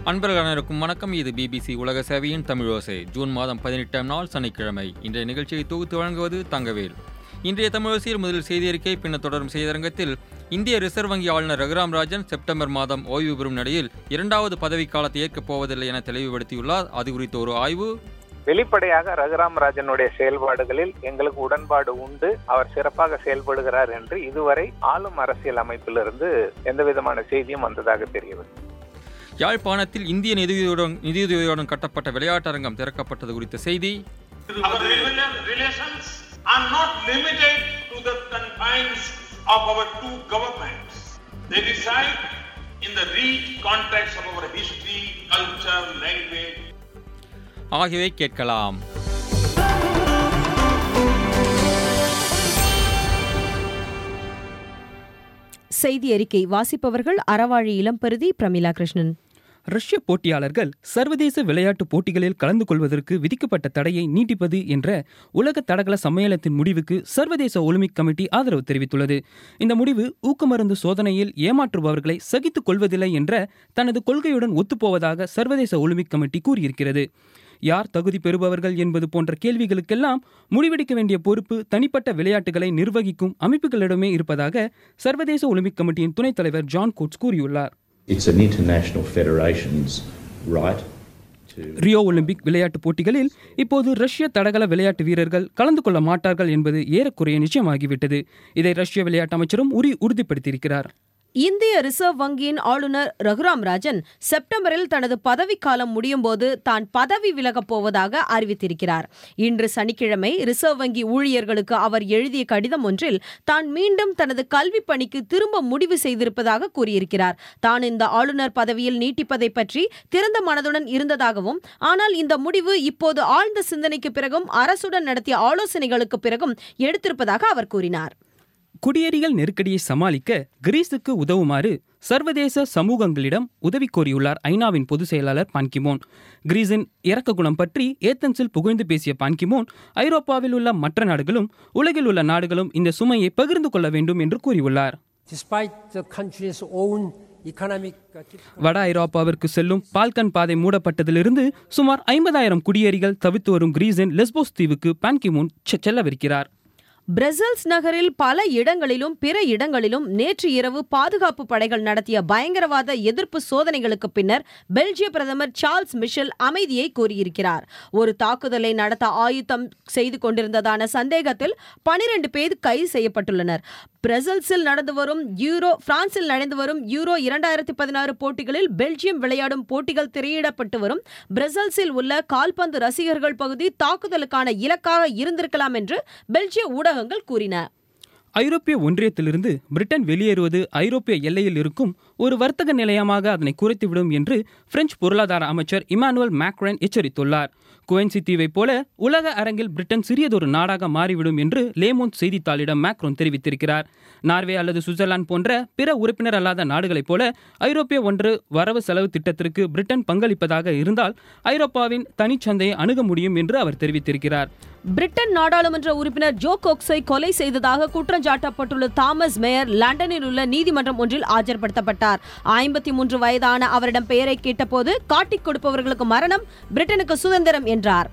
அன்பர்கள் அனைவருக்கும் வணக்கம். இது பிபிசி உலக சேவையின் தமிழோசை. ஜூன் மாதம் 18ஆம் நாள் சனிக்கிழமை. இன்றைய நிகழ்ச்சியை தொகுத்து வழங்குவது தங்கவேல். இன்றைய தமிழோசையில் முதலில் செய்தி அறிக்கை, பின்னர் தொடரும் செய்தியரங்கத்தில் இந்திய ரிசர்வ் வங்கி ஆளுநர் ரகுராம் ராஜன் செப்டம்பர் மாதம் ஓய்வு பெறும் நிலையில் 2வது பதவிக்காலத்தை ஏற்கப் போவதில்லை என தெளிவுபடுத்தியுள்ளார். அது குறித்த ஒரு ஆய்வு. வெளிப்படையாக ரகுராம் ராஜனுடைய செயல்பாடுகளில் எங்களுக்கு உடன்பாடு உண்டு, அவர் சிறப்பாக செயல்படுகிறார் என்று இதுவரை ஆளும் அரசியல் அமைப்பிலிருந்து எந்தவிதமான செய்தியும் வந்ததாக தெரியவில்லை. யாழ்ப்பாணத்தில் இந்திய நிதியுதவியுடன் கட்டப்பட்ட விளையாட்டரங்கம் திறக்கப்பட்டது குறித்த செய்தி. ஆகியவை கேட்கலாம். செய்தி அறிக்கை வாசிப்பவர்கள் அறவாழி இளம்பருதி, பிரமிளா கிருஷ்ணன். ரஷ்ய போட்டியாளர்கள் சர்வதேச விளையாட்டுப் போட்டிகளில் கலந்து கொள்வதற்கு விதிக்கப்பட்ட தடையை நீட்டிப்பது என்ற உலக தடகள சம்மேளனத்தின் முடிவுக்கு சர்வதேச ஒலிம்பிக் கமிட்டி ஆதரவு தெரிவித்துள்ளது. இந்த முடிவு ஊக்கமருந்து சோதனையில் ஏமாற்றுபவர்களை சகித்துக் கொள்வதில்லை என்ற தனது கொள்கையுடன் ஒத்துப்போவதாக சர்வதேச ஒலிம்பிக் கமிட்டி கூறியிருக்கிறது. யார் தகுதி பெறுபவர்கள் என்பது போன்ற கேள்விகளுக்கெல்லாம் முடிவெடுக்க வேண்டிய பொறுப்பு தனிப்பட்ட விளையாட்டுகளை நிர்வகிக்கும் அமைப்புகளிடமே இருப்பதாக சர்வதேச ஒலிம்பிக் கமிட்டியின் துணைத் தலைவர் ஜான் கோட்ஸ் கூறியுள்ளார். ரியோ ஒலிம்பிக் விளையாட்டுப் போட்டிகளில் இப்போது ரஷ்ய தடகள விளையாட்டு வீரர்கள் கலந்து கொள்ள மாட்டார்கள் என்பது ஏறக்குறைய நிச்சயமாகிவிட்டது. இதை ரஷ்ய விளையாட்டு அமைச்சரும் உறுதிப்படுத்தியிருக்கிறார். இந்திய ரிசர்வ் வங்கியின் ஆளுநர் ரகுராம் ராஜன் செப்டம்பரில் தனது பதவிக்காலம் முடியும் போது தான் பதவி விலகப் போவதாக அறிவித்திருக்கிறார். இன்று சனிக்கிழமை ரிசர்வ் வங்கி ஊழியர்களுக்கு அவர் எழுதிய கடிதம் ஒன்றில் தான் மீண்டும் தனது கல்வி பணிக்கு திரும்ப முடிவு செய்திருப்பதாக கூறியிருக்கிறார். தான் இந்த ஆளுநர் பதவியில் நீட்டிப்பதை பற்றி திறந்த மனதுடன் இருந்ததாகவும், ஆனால் இந்த முடிவு இப்போது ஆழ்ந்த சிந்தனைக்கு பிறகும் அரசுடன் நடத்திய ஆலோசனைகளுக்கு பிறகும் எடுத்திருப்பதாக அவர் கூறினார். குடியேறிகள் நெருக்கடியை சமாளிக்க கிரீஸுக்கு உதவுமாறு சர்வதேச சமூகங்களிடம் உதவி கோரியுள்ளார் ஐநாவின் பொதுச் செயலாளர் பான் கி மூன். கிரீஸின் இரக்க குணம் பற்றி ஏத்தன்ஸில் புகழ்ந்து பேசிய பான் கி மூன், ஐரோப்பாவில் உள்ள மற்ற நாடுகளும் உலகில் உள்ள நாடுகளும் இந்த சுமையை பகிர்ந்து கொள்ள வேண்டும் என்று கூறியுள்ளார். வட ஐரோப்பாவிற்கு செல்லும் பால்கன் பாதை மூடப்பட்டதிலிருந்து சுமார் 50,000 குடியேறிகள் தவித்து வரும் கிரீஸின் லெஸ்போஸ் தீவுக்கு பான் கி மூன் செல்லவிருக்கிறார். பிரசல்ஸ் நகரில் பல இடங்களிலும் பிற இடங்களிலும் நேற்று இரவு பாதுகாப்பு படைகள் நடத்திய பயங்கரவாத எதிர்ப்பு சோதனைகளுக்கு பின்னர் பெல்ஜிய பிரதமர் சார்ல்ஸ் மிஷல் அமைதியை கோரியிருக்கிறார். ஒரு தாக்குதலை நடத்த ஆயுதம் செய்து கொண்டிருந்ததான சந்தேகத்தில் 12 பேர் கைது செய்யப்பட்டுள்ளனர். பிரசல்ஸில் பிரான்சில் நடந்து வரும் யூரோ 2016 போட்டிகளில் பெல்ஜியம் விளையாடும் போட்டிகள் திரையிடப்பட்டு வரும் பிரசல்ஸில் உள்ள கால்பந்து ரசிகர்கள் பகுதி தாக்குதலுக்கான இலக்காக இருந்திருக்கலாம் என்று பெல்ஜிய ஊடகங்கள் கூறின. ஐரோப்பிய ஒன்றியத்திலிருந்து பிரிட்டன் வெளியேறுவது ஐரோப்பிய எல்லையில் இருக்கும் ஒரு வர்த்தக நிலையமாக அதனை குறைத்துவிடும் என்று பிரெஞ்சு பொருளாதார அமைச்சர் இமானுவேல் மேக்ரான் எச்சரித்துள்ளார். குவென்சி தீவை போல உலக அரங்கில் பிரிட்டன் சிறியதொரு நாடாக மாறிவிடும் என்று லேமோண்ட் செய்தித்தாளிடம் மேக்ரோன் தெரிவித்திருக்கிறார். நார்வே அல்லது சுவிட்சர்லாந்து போன்ற பிற உறுப்பினர் அல்லாத நாடுகளைப் போல ஐரோப்பிய ஒன்று வரவு செலவு திட்டத்திற்கு பிரிட்டன் பங்களிப்பதாக இருந்தால் ஐரோப்பாவின் தனிச்சந்தையை அணுக முடியும் என்று அவர் தெரிவித்திருக்கிறார். பிரிட்டன் நாடாளுமன்ற உறுப்பினர் ஜோ கோக்ஸை கொலை செய்ததாக குற்றஞ்சாட்டப்பட்டுள்ள தாமஸ் மேயர் லண்டனில் உள்ள நீதிமன்றம் ஒன்றில் ஆஜர்படுத்தப்பட்டார். 53 வயதான அவரிடம் பெயரை கேட்டபோது காட்டிக் கொடுப்பவர்களுக்கு மரணம், பிரிட்டனுக்கு சுதந்திரம் என்றார்.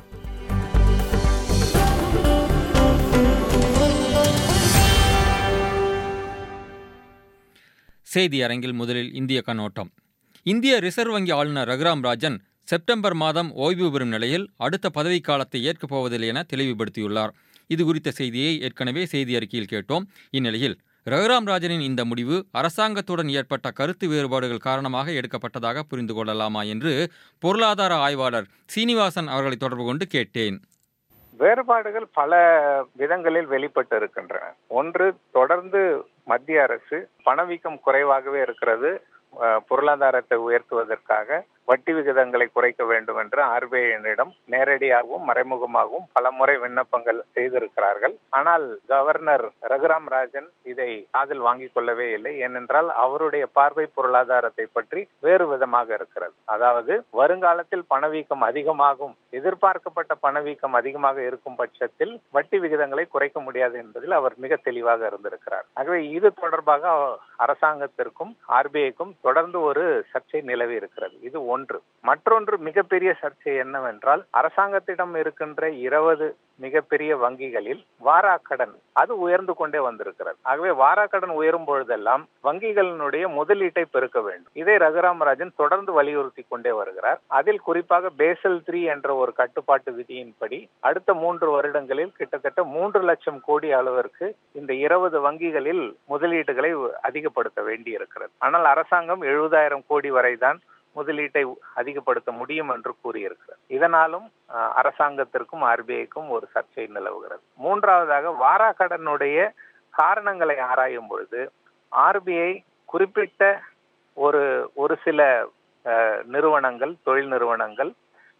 செய்தி அரங்கில் முதலில் இந்திய கண்ணோட்டம். இந்திய ரிசர்வ் வங்கி ஆளுநர் ரகுராம் ராஜன் செப்டம்பர் மாதம் ஓய்வு பெறும் நிலையில் அடுத்த பதவிக்காலத்தை ஏற்கப் போவதில்லை என தெளிவுபடுத்தியுள்ளார். இது குறித்த செய்தியை ஏற்கனவே செய்தி அறிக்கையில் கேட்டோம். இந்நிலையில் ரகுராம் ராஜனின் இந்த முடிவு அரசாங்கத்துடன் ஏற்பட்ட கருத்து வேறுபாடுகள் காரணமாக எடுக்கப்பட்டதாக புரிந்து கொள்ளலாமா என்று பொருளாதார ஆய்வாளர் சீனிவாசன் அவர்களை தொடர்பு கொண்டு கேட்டேன். வேறுபாடுகள் பல விதங்களில் வெளிப்பட்டு இருக்கின்றன. ஒன்று, தொடர்ந்து மத்திய அரசு பணவீக்கம் குறைவாகவே இருக்கிறது, பொருளாதாரத்தை உயர்த்துவதற்காக வட்டி விகிதங்களை குறைக்க வேண்டும் என்று ஆர்பிஐயிடம் நேரடியாகவும் மறைமுகமாகவும் பலமுறை விண்ணப்பங்கள் செய்திருக்கிறார்கள். ஆனால் கவர்னர் ரகுராம் ராஜன் இதை காதில் வாங்கிக் கொள்ளவே இல்லை. ஏனென்றால் அவருடைய பார்வை பொருளாதாரத்தை பற்றி வேறு விதமாக இருக்கிறது. அதாவது வருங்காலத்தில் பணவீக்கம் அதிகமாகும், எதிர்பார்க்கப்பட்ட பணவீக்கம் அதிகமாக இருக்கும் பட்சத்தில் வட்டி விகிதங்களை குறைக்க முடியாது என்பதில் அவர் மிக தெளிவாக இருந்திருக்கிறார். ஆகவே இது தொடர்பாக அரசாங்கத்திற்கும் ஆர்பிஐக்கும் தொடர்ந்து ஒரு சர்ச்சை நிலவி இருக்கிறது. இது ஒன்று. மற்றொன்று மிகப்பெரிய சர்ச்சை என்னவென்றால், அரசாங்கத்திடம் இருக்கின்ற 20 மிகப்பெரிய வங்கிகளில் வாராக்கடன் அது உயர்ந்து கொண்டே வந்திருக்கிறது. ஆகவே வாராக்கடன் உயரும் பொழுதெல்லாம் வங்கிகளினுடைய முதலீட்டை பெருக்க வேண்டும். இதை ரகுராம் ராஜன் தொடர்ந்து வலியுறுத்தி கொண்டே வருகிறார். அதில் குறிப்பாக பேசல் 3 என்ற ஒரு கட்டுப்பாட்டு விதியின்படி அடுத்த 3 வருடங்களில் கிட்டத்தட்ட 3 லட்சம் கோடி அளவிற்கு இந்த 20 வங்கிகளில் முதலீடுகளை அதிகப்படுத்த வேண்டி இருக்கிறது. ஆனால் அரசாங்கம் 70,000 கோடி வரைதான் முதலீட்டை அதிகப்படுத்த முடியும் என்று கூறியிருக்கிறது. இதனாலும் அரசாங்கத்திற்கும் ஆர்பிஐக்கும் ஒரு சர்ச்சை நிலவுகிறது. மூன்றாவதாக, வாராக்கடனுடைய காரணங்களை ஆராயும் பொழுது ஆர்பிஐ குறிப்பிட்ட ஒரு சில நிறுவனங்கள், தொழில் நிறுவனங்கள்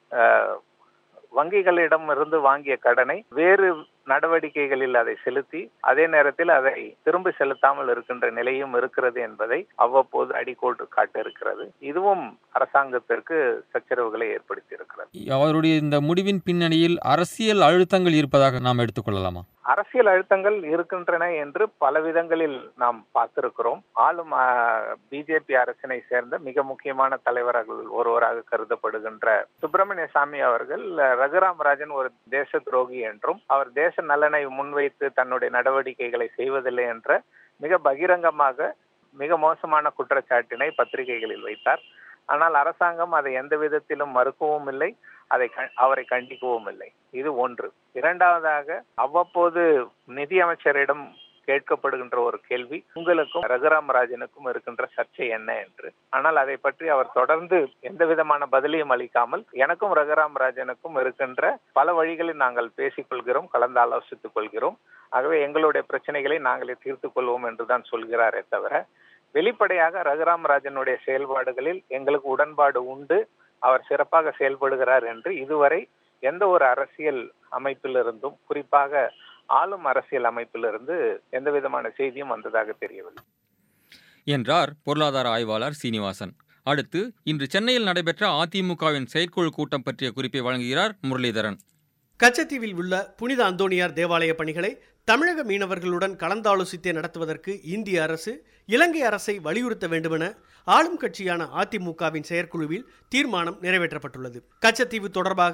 வங்கிகளிடம் இருந்து வாங்கிய கடனை வேறு நடவடிக்கைகளில் அதை செலுத்தி அதே நேரத்தில் அதை திரும்ப செலுத்தாமல் இருக்கின்ற நிலையும் இருக்கிறது என்பதை அவ்வப்போது அடிக்கோடு காட்டிருக்கிறது. இதுவும் அரசாங்கத்திற்கு சச்சரவுகளை ஏற்படுத்தி இருக்கிறது. அவருடைய இந்த முடிவின் பின்னணியில் அரசியல் அழுத்தங்கள் இருப்பதாக நாம் எடுத்துக்கொள்ளலாமா? அரசியல் அழுத்தங்கள் இருக்கின்றன என்று பல விதங்களில் நாம் பார்த்திருக்கிறோம். ஆளும் பிஜேபி அரசினை சேர்ந்த மிக முக்கியமான தலைவர்கள் ஒருவராக கருதப்படுகின்ற சுப்பிரமணிய சாமி அவர்கள் ரகுராம் ராஜன் ஒரு தேச துரோகி என்றும் அவர் தேச நலனை முன்வைத்து தன்னுடைய நடவடிக்கைகளை செய்வதில்லை என்ற மிக பகிரங்கமாக மிக மோசமான குற்றச்சாட்டினை பத்திரிகைகளில் வைத்தார். ஆனால் அரசாங்கம் அதை எந்த விதத்திலும் மறுக்கவும் இல்லை, அவரை கண்டிக்கவும் இல்லை. இது ஒன்று. இரண்டாவதாக, அவ்வப்போது நிதியமைச்சரிடம் கேட்கப்படுகின்ற ஒரு கேள்வி, உங்களுக்கும் ரகுராம் ராஜனுக்கும் இருக்கின்ற சர்ச்சை என்ன என்று. ஆனால் அதை பற்றி அவர் தொடர்ந்து எந்த விதமான பதிலையும் அளிக்காமல், எனக்கும் ரகுராம் ராஜனுக்கும் இருக்கின்ற பல வழிகளில் நாங்கள் பேசிக்கொள்கிறோம், கலந்து ஆலோசித்துக் கொள்கிறோம், ஆகவே எங்களுடைய பிரச்சனைகளை நாங்களே தீர்த்துக் கொள்வோம் என்றுதான் சொல்கிறாரே தவிர, வெளிப்படையாக ரகுராம் ராஜனுடைய செயல்பாடுகளில் எங்களுக்கு உடன்பாடு உண்டு, அவர் சிறப்பாக செயல்படுகிறார் என்று இதுவரை எந்த ஒரு அரசியல் அமைப்பிலிருந்தும், குறிப்பாக ஆளும் அரசியல் அமைப்பிலிருந்து எந்த விதமான செய்தியும் வந்ததாக தெரியவில்லை என்றார் பொருளாதார ஆய்வாளர் சீனிவாசன். அடுத்து, இன்று சென்னையில் நடைபெற்ற அதிமுகவின் செயற்குழு கூட்டம் பற்றிய குறிப்பை வழங்குகிறார் முரளிதரன். கச்சத்தீவில் உள்ள புனித அந்தோணியார் தேவாலய பணிகளை தமிழக மீனவர்களுடன் கலந்தாலோசித்தே நடத்துவதற்கு இந்திய அரசு இலங்கை அரசை வலியுறுத்த வேண்டுமென ஆளும் கட்சியான அதிமுகவின் செயற்குழுவில் தீர்மானம் நிறைவேற்றப்பட்டுள்ளது. கச்சத்தீவு தொடர்பாக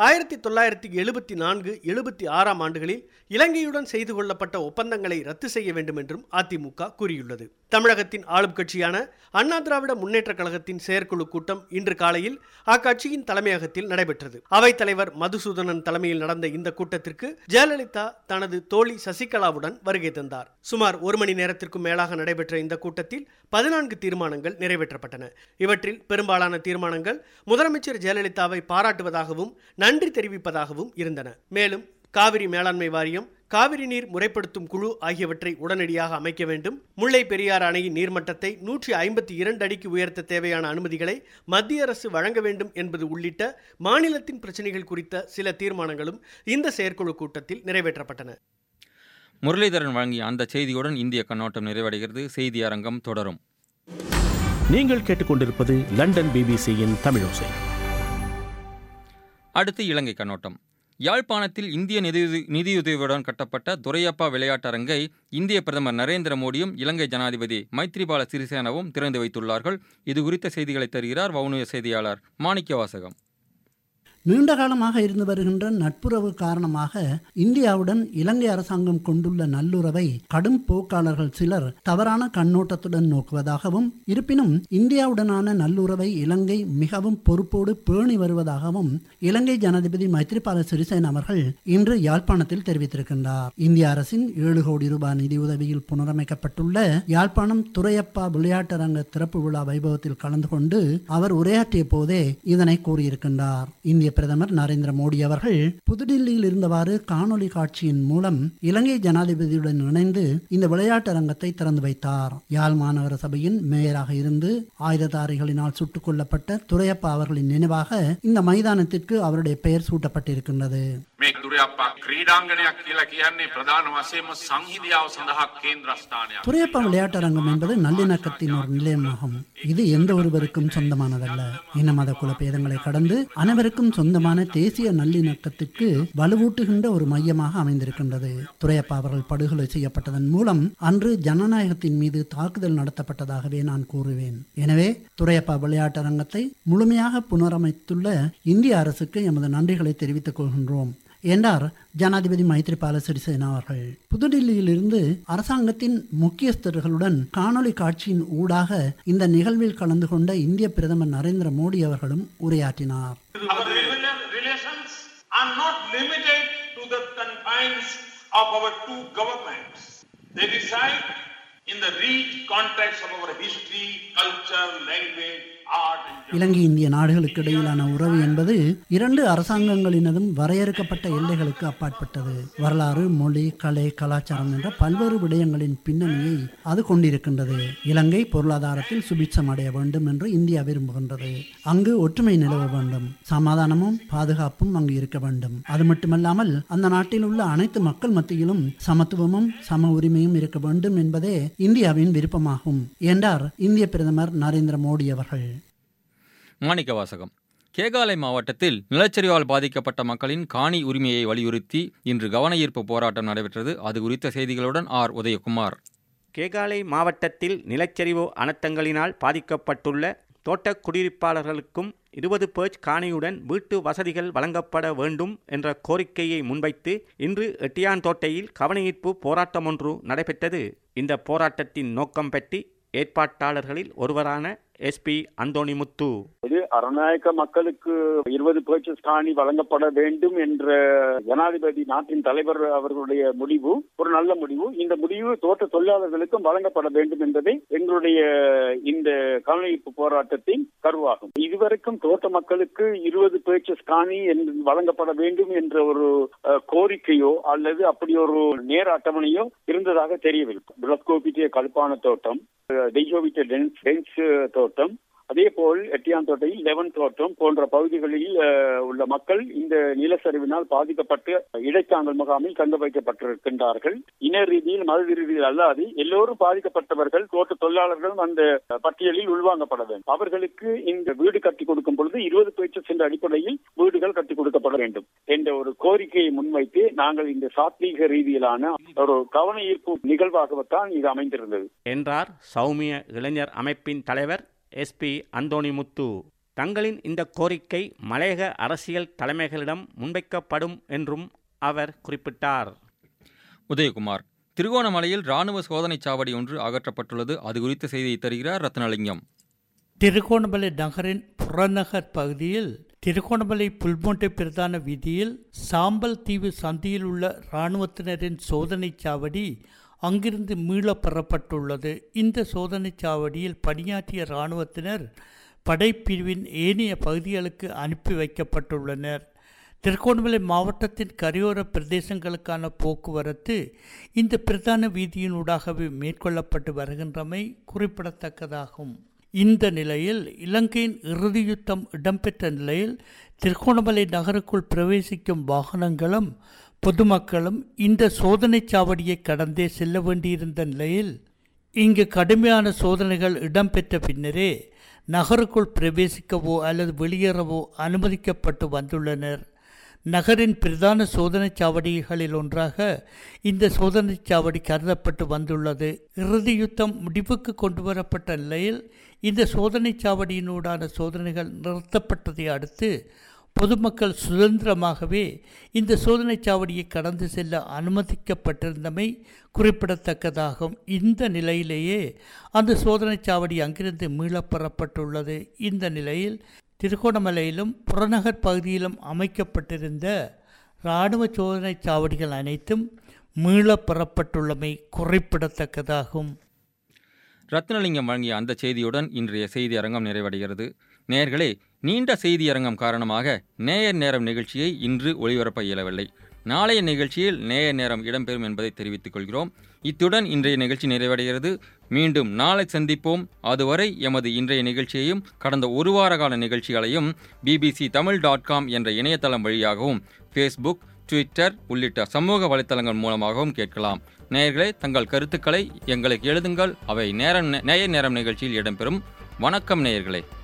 1974-76 ஆண்டுகளில் இலங்கையுடன் செய்து கொள்ளப்பட்ட ஒப்பந்தங்களை ரத்து செய்ய வேண்டும் என்றும் அதிமுக கூறியுள்ளது. தமிழகத்தின் ஆளும் கட்சியான அண்ணா திராவிட முன்னேற்ற கழகத்தின் செயற்குழு கூட்டம் இன்று காலையில் அக்கட்சியின் தலைமையகத்தில் நடைபெற்றது. அவைத்தலைவர் மதுசூதனன் தலைமையில் நடந்த இந்த கூட்டத்திற்கு ஜெயலலிதா தனது தோழி சசிகலாவுடன் வருகை தந்தார். சுமார் 1 மணி நேரத்திற்கும் மேலாக நடைபெற்ற இந்த கூட்டத்தில் 14 தீர்மானங்கள் நிறைவேற்றப்பட்டன. இவற்றில் பெரும்பாலான தீர்மானங்கள் முதலமைச்சர் ஜெயலலிதாவை பாராட்டுவதாகவும் நன்றி தெரிவிப்பதாகவும் இருந்தன. மேலும் காவிரி மேலாண்மை வாரியம், காவிரி நீர் முறைப்படுத்தும் குழு ஆகியவற்றை உடனடியாக அமைக்க வேண்டும், முல்லை பெரியாறு அணையின் நீர்மட்டத்தை 152 அடிக்கு உயர்த்த தேவையான அனுமதிகளை மத்திய அரசு வழங்க வேண்டும் என்பது உள்ளிட்ட மாநிலத்தின் பிரச்சனைகள் குறித்த சில தீர்மானங்களும் இந்த செயற்குழு கூட்டத்தில் நிறைவேற்றப்பட்டன. முரளிதரன் வழங்கிய அந்த செய்தியுடன் இந்திய கண்ணோட்டம் நிறைவடைகிறது. செய்தி அரங்கம் தொடரும். நீங்கள் கேட்டுக்கொண்டிருப்பது லண்டன் பிபிசியின் தமிழோசை. அடுத்து இலங்கை கண்ணோட்டம். யாழ்ப்பாணத்தில் இந்திய நிதியுதவியுடன் கட்டப்பட்ட துரையப்பா விளையாட்டரங்கை இந்திய பிரதமர் நரேந்திர மோடியும் இலங்கை ஜனாதிபதி மைத்ரிபால சிறிசேனவும் திறந்து வைத்துள்ளார்கள். இது குறித்த செய்திகளை தருகிறார் வவுனியா செய்தியாளர் மாணிக்கவாசகம். நீண்ட காலமாக இருந்து வருகின்ற நட்புறவு காரணமாக இந்தியாவுடன் இலங்கை அரசாங்கம் கொண்டுள்ள நல்லுறவை கடும் போக்காளர்கள் சிலர் தவறான கண்ணோட்டத்துடன் நோக்குவதாகவும், இருப்பினும் இந்தியாவுடனான நல்லுறவை இலங்கை மிகவும் பொறுப்போடு பேணி வருவதாகவும் இலங்கை ஜனாதிபதி மைத்ரிபால சிறிசேன அவர்கள் இன்று யாழ்ப்பாணத்தில் தெரிவித்திருக்கின்றார். இந்திய அரசின் 7 கோடி ரூபாய் நிதியுதவியில் புனரமைக்கப்பட்டுள்ள யாழ்ப்பாணம் துரையப்பா விளையாட்டரங்க திறப்பு விழா வைபவத்தில் கலந்து கொண்டு அவர் உரையாற்றிய போதே இதனை கூறியிருக்கின்றார். இந்திய பிரதமர் நரேந்திர மோடி அவர்கள் புதுடில்லியில் இருந்தவாறு காணொலி காட்சியின் மூலம் இலங்கை ஜனாதிபதியுடன் இணைந்து இந்த விளையாட்டரங்கத்தை திறந்து வைத்தார். யாழ் மாநகர சபையின் மேயராக இருந்து ஆயுததாரிகளினால் சுட்டுக் கொல்லப்பட்ட துரையப்பா அவர்களின் நினைவாக இந்த மைதானத்திற்கு அவருடைய பெயர் சூட்டப்பட்டிருக்கின்றது. துரையப்பா விளையாட்டரங்கம் என்பது நல்லிணக்கத்தின் ஒரு நிலையமாகும். இது எந்த ஒருவருக்கும் சொந்தமானதல்ல. இன மத குலபேதங்களை கடந்து அனைவருக்கும் சொந்தமான தேசிய நல்லிணக்கத்திற்கு வலுவூட்டுகின்ற ஒரு மையமாக அமைந்திருக்கின்றது. துரையப்பா அவர்கள் படுகொலை செய்யப்பட்டதன் மூலம் அன்று ஜனநாயகத்தின் மீது தாக்குதல் நடத்தப்பட்டதாகவே நான் கூறுவேன். எனவே துரையப்பா விளையாட்டரங்கத்தை முழுமையாக புனரமைத்துள்ள இந்திய அரசுக்கு எமது நன்றிகளை தெரிவித்துக் கொள்கின்றோம் என்றார் ஜனாதிபதி மைத்ரிபால சிறிசேனா அவர்கள். புதுடில்லியிலிருந்து அரசாங்கத்தின் முக்கியஸ்தர்களுடன் காணொலி காட்சியின் ஊடாக இந்த நிகழ்வில் கலந்து கொண்ட இந்திய பிரதமர் நரேந்திர மோடி அவர்களும் உரையாற்றினார். இலங்கை இந்திய நாடுகளுக்கு இடையிலான உறவு என்பது இரண்டு அரசாங்கங்களினதும் வரையறுக்கப்பட்ட எல்லைகளுக்கு அப்பாற்பட்டது. வரலாறு, மொழி, கலை, கலாச்சாரம் என்ற பல்வேறு விடயங்களின் பின்னணியை அது கொண்டிருக்கின்றது. இலங்கை பொருளாதாரத்தில் சுபிட்சம் அடைய வேண்டும் என்று இந்தியா விரும்புகின்றது. அங்கு ஒற்றுமை நிலவ வேண்டும், சமாதானமும் பாதுகாப்பும் அங்கு இருக்க வேண்டும். அது மட்டுமல்லாமல் அந்த நாட்டில் உள்ள அனைத்து மக்கள் மத்தியிலும் சமத்துவமும் சம உரிமையும் இருக்க வேண்டும் என்பதே இந்தியாவின் விருப்பமாகும் என்றார் இந்திய பிரதமர் நரேந்திர மோடி அவர்கள். மாணிக்க வாசகம். கேகாலை மாவட்டத்தில் நிலச்சரிவால் பாதிக்கப்பட்ட மக்களின் காணி உரிமையை வலியுறுத்தி இன்று கவன ஈர்ப்பு போராட்டம் நடைபெற்றது. அது குறித்த செய்திகளுடன் ஆர் உதயகுமார். கேகாலை மாவட்டத்தில் நிலச்சரிவு அனர்த்தங்களினால் பாதிக்கப்பட்டுள்ள தோட்ட குடியிருப்பாளர்களுக்கும் 20 பேர்ச் காணியுடன் வீட்டு வசதிகள் வழங்கப்பட வேண்டும் என்ற கோரிக்கையை முன்வைத்து இன்று எட்டியாந்தோட்டையில் கவனஈர்ப்பு போராட்டம் ஒன்று நடைபெற்றது. இந்த போராட்டத்தின் நோக்கம் பற்றி ஏற்பாட்டாளர்களில் ஒருவரான எஸ்பி அந்தோணி முத்து, அரநாயக்க மக்களுக்கு 20 பர்ச்சேஸ் காணி வழங்கப்பட வேண்டும் என்ற ஜனாதிபதி நாட்டின் தலைவர் அவர்களுடைய முடிவு ஒரு நல்ல முடிவு. இந்த முடிவு தோட்ட தொழிலாளர்களுக்கும் வழங்கப்பட வேண்டும் என்பதே எங்களுடைய இந்த கவனஈர்ப்பு போராட்டத்தின் கருவாகும். இதுவரைக்கும் தோட்ட மக்களுக்கு 20 பர்ச்சேஸ் காணி வழங்கப்பட வேண்டும் என்ற ஒரு கோரிக்கையோ அல்லது அப்படி ஒரு நேர அட்டவணையோ இருந்ததாக தெரியவில்லை. பிளத்கோபிட்டிய கல்பான தோட்டம், டெய்ஜோவிட்ட டென்ஸ் தோட்டம், அதே போல் எட்டியாந்தோட்டையில் 11 தோட்டம் போன்ற பகுதிகளில் உள்ள மக்கள் இந்த நிலச்சரிவினால் பாதிக்கப்பட்டு இடைக்காங்கல் முகாமில் தங்க வைக்கப்பட்டிருக்கின்றார்கள். இன ரீதியில் மத ரீதியில் அல்லாது எல்லோரும் பாதிக்கப்பட்டவர்கள் தோட்ட தொழிலாளர்களும் அந்த பட்டியலில் உள்வாங்கப்பட வேண்டும். அவர்களுக்கு இந்த வீடு கட்டி கொடுக்கும் பொழுது 20 பேச்சு என்ற அடிப்படையில் வீடுகள் கட்டி கொடுக்கப்பட வேண்டும் என்ற ஒரு கோரிக்கையை முன்வைத்து நாங்கள் இந்த சாத்வீக ரீதியிலான ஒரு கவன ஈர்ப்பு நிகழ்வாகத்தான் இது அமைந்திருந்தது என்றார் சௌமிய இளைஞர் அமைப்பின் தலைவர் எஸ்பி அந்தோணி முத்து. தங்களின் இந்த கோரிக்கை மலையக அரசியல் தலைமைகளிடம் முன்வைக்கப்படும் என்றும் அவர் குறிப்பிட்டார். உதயகுமார். திருகோணமலையில் இராணுவ சோதனைச் சாவடி ஒன்று அகற்றப்பட்டுள்ளது. அது குறித்த செய்தியை தருகிறார் ரத்னலிங்கம். திருகோணமலை நகரின் புறநகர் பகுதியில் திருகோணமலை புல்மோட்டை பிரதான வீதியில் சாம்பல் தீவு சந்தியில் உள்ள இராணுவத்தினரின் சோதனைச் சாவடி அங்கிருந்து மீள பெறப்பட்டுள்ளது. இந்த சோதனைச் சாவடியில் பணியாற்றிய இராணுவத்தினர் படைப்பிரிவின் ஏனைய பகுதிகளுக்கு அனுப்பி வைக்கப்பட்டுள்ளனர். திருகோணமலை மாவட்டத்தின் கரையோர பிரதேசங்களுக்கான போக்குவரத்து இந்த பிரதான வீதியினூடாகவே மேற்கொள்ளப்பட்டு வருகின்றமை குறிப்பிடத்தக்கதாகும். இந்த நிலையில் இலங்கையின் இறுதி யுத்தம் இடம்பெற்ற நிலையில் திருகோணமலை நகருக்குள் பிரவேசிக்கும் வாகனங்களும் பொதுமக்களும் இந்த சோதனைச் சாவடியை கடந்தே செல்ல வேண்டியிருந்த நிலையில் இங்கு கடுமையான சோதனைகள் இடம்பெற்ற பின்னரே நகருக்குள் பிரவேசிக்கவோ அல்லது வெளியேறவோ அனுமதிக்கப்பட்டு வந்துள்ளனர். நகரின் பிரதான சோதனைச் சாவடிகளில் ஒன்றாக இந்த சோதனைச் சாவடி கருதப்பட்டு வந்துள்ளது. இறுதி யுத்தம் முடிவுக்கு கொண்டு வரப்பட்ட நிலையில் இந்த சோதனைச் சாவடியினூடான சோதனைகள் நிறுத்தப்பட்டதை அடுத்து பொதுமக்கள் சுதந்திரமாகவே இந்த சோதனைச் சாவடியை கடந்து செல்ல அனுமதிக்கப்பட்டிருந்தமை குறிப்பிடத்தக்கதாகும். இந்த நிலையிலேயே அந்த சோதனைச் சாவடி அங்கிருந்து மீளப்பெறப்பட்டுள்ளது. இந்த நிலையில் திருகோணமலையிலும் புறநகர் பகுதியிலும் அமைக்கப்பட்டிருந்த இராணுவ சோதனைச் சாவடிகள் அனைத்தும் மீளப்பெறப்பட்டுள்ளமை குறிப்பிடத்தக்கதாகும். ரத்னலிங்கம் வழங்கிய அந்த செய்தியுடன் இன்றைய செய்தி அரங்கம் நிறைவடைகிறது. நேயர்களே, நீண்ட செய்தி அரங்கம் காரணமாக நேயர் நேரம் நிகழ்ச்சியை இன்று ஒளிபரப்ப இயலவில்லை. நாளைய நிகழ்ச்சியில் நேயர் நேரம் இடம்பெறும் என்பதை தெரிவித்துக் கொள்கிறோம். இத்துடன் இன்றைய நிகழ்ச்சி நிறைவடைகிறது. மீண்டும் நாளை சந்திப்போம். அதுவரை எமது இன்றைய நிகழ்ச்சியையும் கடந்த ஒரு வார கால நிகழ்ச்சிகளையும் bbctamil.com என்ற இணையதளம் வழியாகவும் ஃபேஸ்புக், ட்விட்டர் உள்ளிட்ட சமூக வலைத்தளங்கள் மூலமாகவும் கேட்கலாம். நேயர்களே, தங்கள் கருத்துக்களை எங்களுக்கு எழுதுங்கள். அவை நேயர் நேரம் நிகழ்ச்சியில் இடம்பெறும். வணக்கம் நேயர்களே.